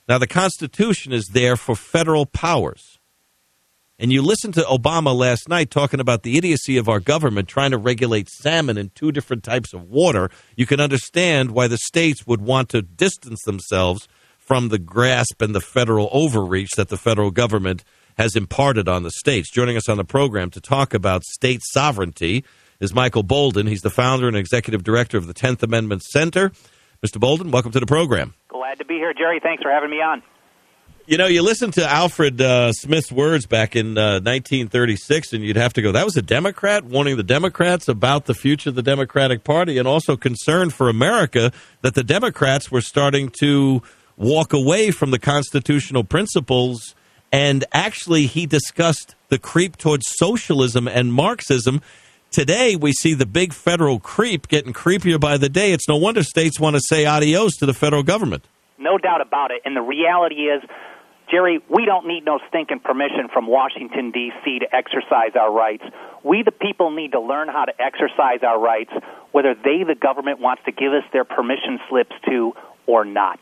Now, the Constitution is there for federal powers. And you listened to Obama last night talking about the idiocy of our government trying to regulate salmon in two different types of water. You can understand why the states would want to distance themselves from the grasp and the federal overreach that the federal government has imparted on the states. Joining us on the program to talk about state sovereignty is Michael Boldin. He's the founder and executive director of the 10th Amendment Center. Mr. Boldin, welcome to the program. Glad to be here, Jerry. Thanks for having me on. You know, you listen to Alfred Smith's words back in 1936, and you'd have to go, that was a Democrat warning the Democrats about the future of the Democratic Party, and also concerned for America that the Democrats were starting to walk away from the constitutional principles. And actually, he discussed the creep towards socialism and Marxism. Today, we see the big federal creep getting creepier by the day. It's no wonder states want to say adios to the federal government. No doubt about it. And the reality is, Jerry, we don't need no stinking permission from Washington, D.C. to exercise our rights. We, the people, need to learn how to exercise our rights, whether they, the government, wants to give us their permission slips to or not.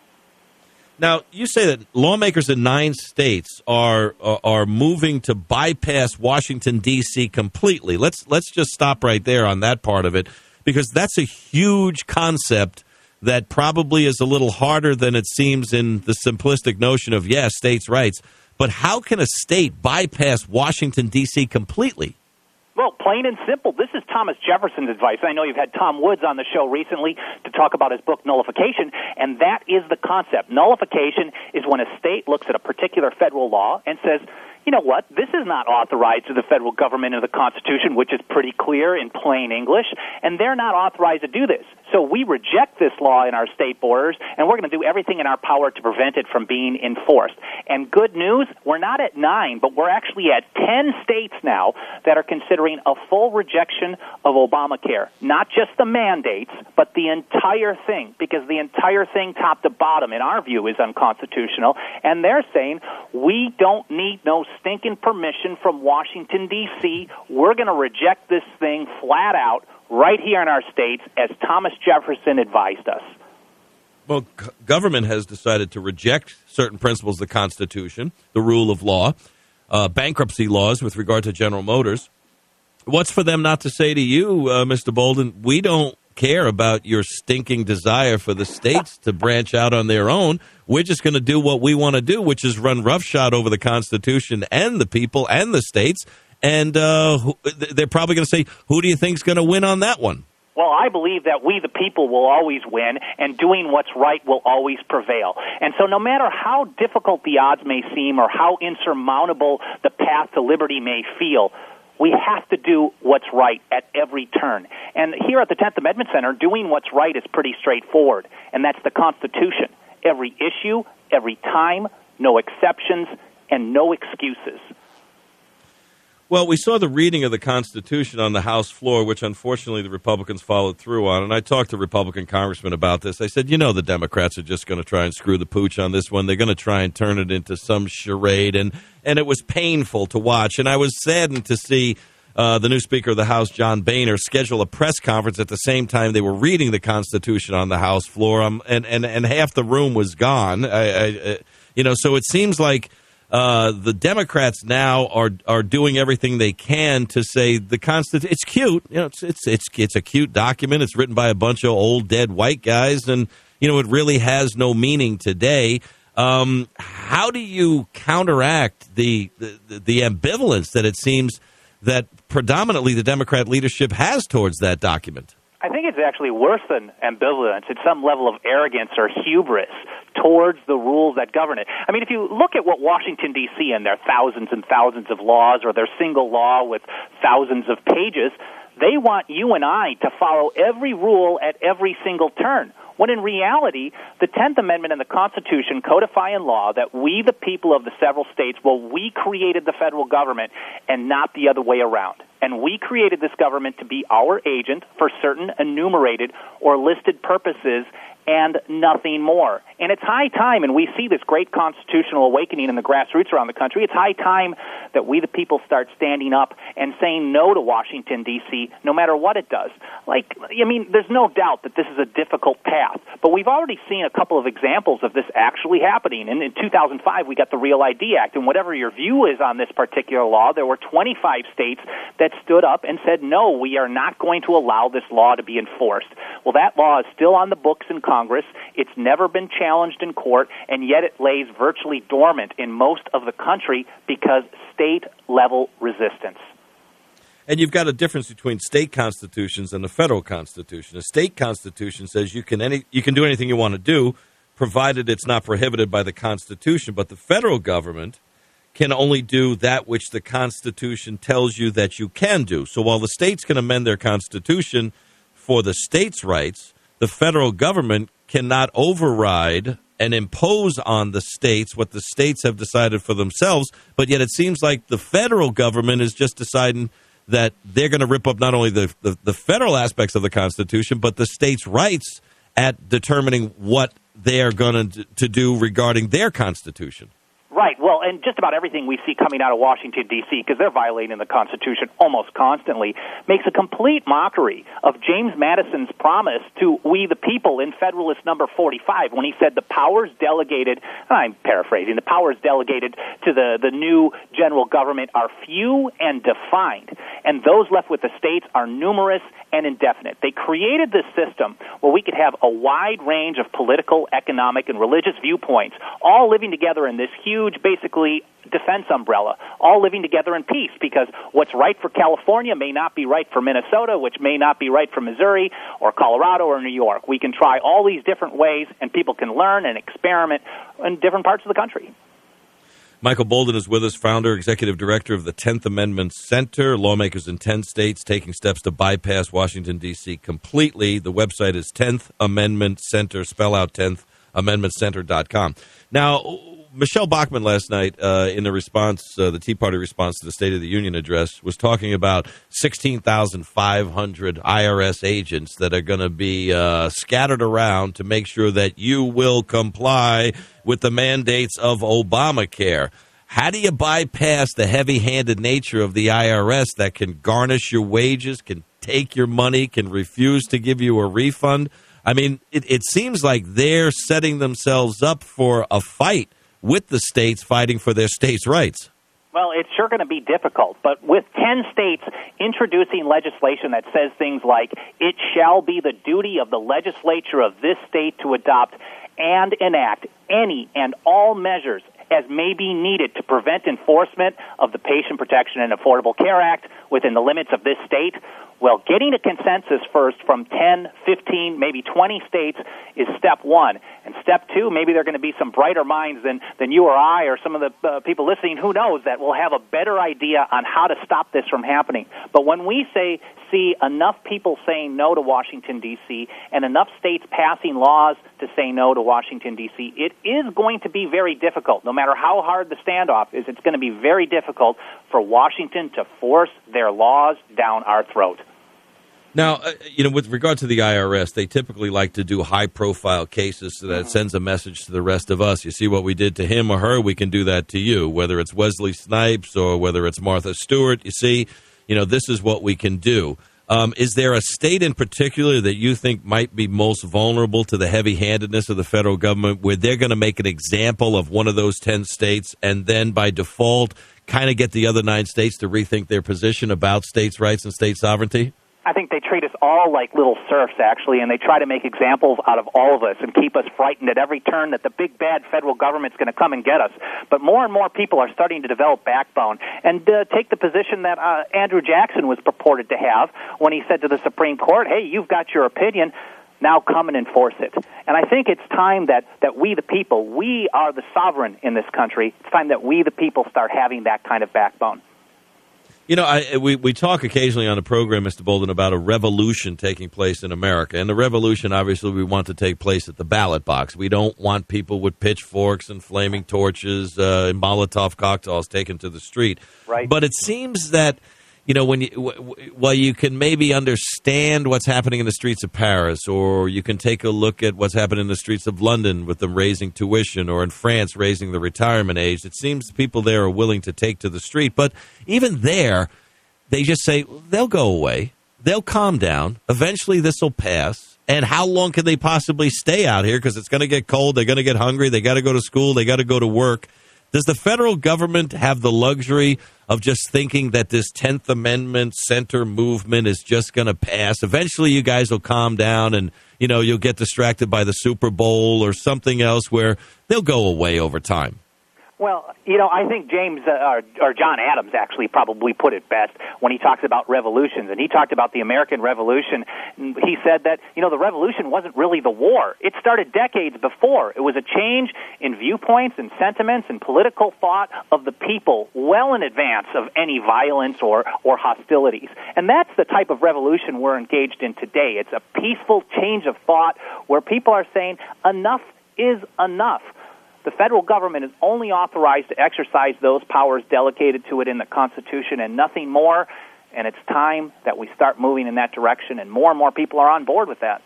Now, you say that lawmakers in 9 states are moving to bypass Washington, D.C. completely. Let's just stop right there on that part of it, because that's a huge concept that probably is a little harder than it seems in the simplistic notion of, yes, states' rights. But how can a state bypass Washington, D.C. completely? Well, plain and simple, this is Thomas Jefferson's advice. I know you've had Tom Woods on the show recently to talk about his book, Nullification, and that is the concept. Nullification is when a state looks at a particular federal law and says, you know what, this is not authorized to the federal government of the Constitution, which is pretty clear in plain English, and they're not authorized to do this. So we reject this law in our state borders, and we're going to do everything in our power to prevent it from being enforced. And good news, we're not at 9, but we're actually at 10 states now that are considering a full rejection of Obamacare. Not just the mandates, but the entire thing, because the entire thing, top to bottom, in our view, is unconstitutional. And they're saying, we don't need no stinking permission from Washington, D.C. We're going to reject this thing flat out right here in our states, as Thomas Jefferson advised us. Well, government has decided to reject certain principles of the Constitution, the rule of law, bankruptcy laws with regard to General Motors. What's for them not to say to you, Mr. Boldin, we don't care about your stinking desire for the states to branch out on their own. We're just going to do what we want to do, which is run roughshod over the Constitution and the people and the states. And they're probably going to say, who do you think's going to win on that one? Well, I believe that we, the people, will always win, and doing what's right will always prevail. And so no matter how difficult the odds may seem or how insurmountable the path to liberty may feel, we have to do what's right at every turn. And here at the 10th Amendment Center, doing what's right is pretty straightforward, and that's the Constitution. Every issue, every time, no exceptions, and no excuses. Well, we saw the reading of the Constitution on the House floor, which unfortunately the Republicans followed through on. And I talked to Republican congressmen about this. I said, you know, the Democrats are just going to try and screw the pooch on this one. They're going to try and turn it into some charade. And it was painful to watch. And I was saddened to see the new Speaker of the House, John Boehner, schedule a press conference at the same time they were reading the Constitution on the House floor. And half the room was gone. So it seems like the Democrats now are doing everything they can to say the Constitution. It's cute, it's a cute document. It's written by a bunch of old dead white guys, and it really has no meaning today. How do you counteract the ambivalence that it seems that predominantly the Democrat leadership has towards that document? I think it's actually worse than ambivalence. It's some level of arrogance or hubris towards the rules that govern it. I mean, if you look at what Washington, D.C. and their thousands and thousands of laws, or their single law with thousands of pages, they want you and I to follow every rule at every single turn, when in reality, the 10th Amendment and the Constitution codify in law that we, the people of the several states, we created the federal government and not the other way around. And we created this government to be our agent for certain enumerated or listed purposes, and nothing more. And it's high time, and we see this great constitutional awakening in the grassroots around the country, it's high time that we the people start standing up and saying no to Washington, D.C., no matter what it does. There's no doubt that this is a difficult path, but we've already seen a couple of examples of this actually happening. And in 2005, we got the Real ID Act, and whatever your view is on this particular law, there were 25 states that stood up and said, no, we are not going to allow this law to be enforced. Well, that law is still on the books in Congress. It's never been challenged in court, and yet it lays virtually dormant in most of the country because state-level resistance. And you've got a difference between state constitutions and the federal constitution. A state constitution says you can do anything you want to do, provided it's not prohibited by the Constitution. But the federal government can only do that which the Constitution tells you that you can do. So while the states can amend their Constitution for the states' rights, the federal government cannot override and impose on the states what the states have decided for themselves. But yet it seems like the federal government is just deciding that they're going to rip up not only the federal aspects of the Constitution, but the states' rights at determining what they are going to do regarding their Constitution. Right. Well, and just about everything we see coming out of Washington, D.C., because they're violating the Constitution almost constantly, makes a complete mockery of James Madison's promise to we the people in Federalist Number 45 when he said the powers delegated, I'm paraphrasing, the powers delegated to the new general government are few and defined, and those left with the states are numerous and indefinite. They created this system where we could have a wide range of political, economic, and religious viewpoints all living together in this huge, basically, defense umbrella, all living together in peace, because what's right for California may not be right for Minnesota, which may not be right for Missouri or Colorado or New York. We can try all these different ways, and people can learn and experiment in different parts of the country. Michael Boldin is with us, founder, executive director of the 10th Amendment Center, lawmakers in 10 states taking steps to bypass Washington, D.C. completely. The website is 10th Amendment Center, spell out 10th amendmentcenter.com. Now, Michelle Bachmann last night, in the response, the Tea Party response to the State of the Union address, was talking about 16,500 IRS agents that are going to be scattered around to make sure that you will comply with the mandates of Obamacare. How do you bypass the heavy-handed nature of the IRS that can garnish your wages, can take your money, can refuse to give you a refund? I mean, it seems like they're setting themselves up for a fight with the states fighting for their states' rights. Well, it's sure going to be difficult, but with 10 states introducing legislation that says things like, it shall be the duty of the legislature of this state to adopt and enact any and all measures as may be needed to prevent enforcement of the Patient Protection and Affordable Care Act within the limits of this state, well, getting a consensus first from 10, 15, maybe 20 states is step one. And step two, maybe there are going to be some brighter minds than you or I or some of the people listening, who knows, that will have a better idea on how to stop this from happening. But when we see enough people saying no to Washington, D.C., and enough states passing laws to say no to Washington, D.C., it is going to be very difficult. No matter how hard the standoff is, it's going to be very difficult for Washington to force their laws down our throat. Now, with regard to the IRS, they typically like to do high-profile cases so that it sends a message to the rest of us. You see what we did to him or her, we can do that to you, whether it's Wesley Snipes or whether it's Martha Stewart. You see, this is what we can do. Is there a state in particular that you think might be most vulnerable to the heavy-handedness of the federal government, where they're going to make an example of one of those 10 states and then by default kind of get the other 9 states to rethink their position about states' rights and state sovereignty? I think they treat us all like little serfs, actually, and they try to make examples out of all of us and keep us frightened at every turn that the big, bad federal government's going to come and get us. But more and more people are starting to develop backbone and take the position that Andrew Jackson was purported to have when he said to the Supreme Court, hey, you've got your opinion, now come and enforce it. And I think it's time that we, the people, we are the sovereign in this country. It's time that we, the people, start having that kind of backbone. We talk occasionally on the program, Mr. Boldin, about a revolution taking place in America. And the revolution, obviously, we want to take place at the ballot box. We don't want people with pitchforks and flaming torches and Molotov cocktails taken to the street. Right. But it seems that, while you can maybe understand what's happening in the streets of Paris, or you can take a look at what's happening in the streets of London with them raising tuition, or in France raising the retirement age, it seems people there are willing to take to the street. But even there, they just say they'll go away. They'll calm down. Eventually this will pass. And how long can they possibly stay out here? Because it's going to get cold. They're going to get hungry. They got to go to school. They got to go to work. Does the federal government have the luxury of just thinking that this 10th Amendment center movement is just going to pass? Eventually you guys will calm down and, you'll get distracted by the Super Bowl or something else where they'll go away over time. Well, I think James or John Adams actually probably put it best when he talks about revolutions, and he talked about the American Revolution. He said that, the revolution wasn't really the war. It started decades before. It was a change in viewpoints and sentiments and political thought of the people well in advance of any violence or hostilities. And that's the type of revolution we're engaged in today. It's a peaceful change of thought where people are saying enough is enough. The federal government is only authorized to exercise those powers delegated to it in the Constitution and nothing more, and it's time that we start moving in that direction, and more people are on board with that.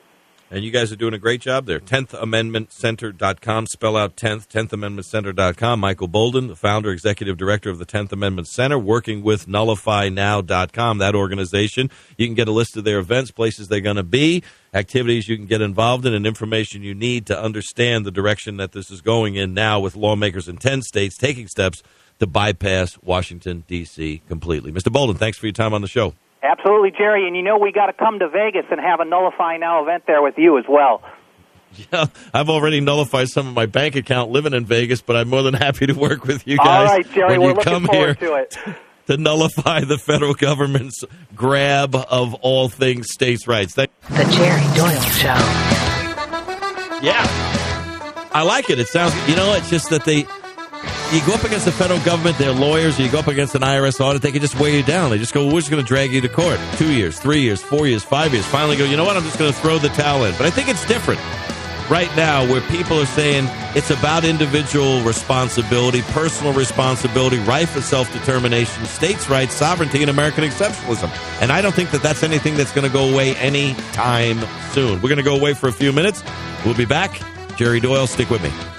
And you guys are doing a great job there. 10thamendmentcenter.com, spell out 10th, 10thamendmentcenter.com. Michael Boldin, the founder, executive director of the 10th Amendment Center, working with nullifynow.com, that organization. You can get a list of their events, places they're going to be, activities you can get involved in, and information you need to understand the direction that this is going in now with lawmakers in 10 states taking steps to bypass Washington, D.C. completely. Mr. Boldin, thanks for your time on the show. Absolutely, Jerry. And we got to come to Vegas and have a Nullify Now event there with you as well. Yeah, I've already nullified some of my bank account living in Vegas, but I'm more than happy to work with you guys. All right, Jerry, when we're you looking come forward here to it. To nullify the federal government's grab of all things states' rights. The Jerry Doyle Show. Yeah. I like it. It sounds, it's just that you go up against the federal government, their lawyers, or you go up against an IRS audit, they can just weigh you down. They just go, we're just going to drag you to court. 2 years, 3 years, 4 years, 5 years. Finally go, you know what, I'm just going to throw the towel in. But I think it's different right now where people are saying it's about individual responsibility, personal responsibility, right for self-determination, states' rights, sovereignty, and American exceptionalism. And I don't think that that's anything that's going to go away anytime soon. We're going to go away for a few minutes. We'll be back. Jerry Doyle, stick with me.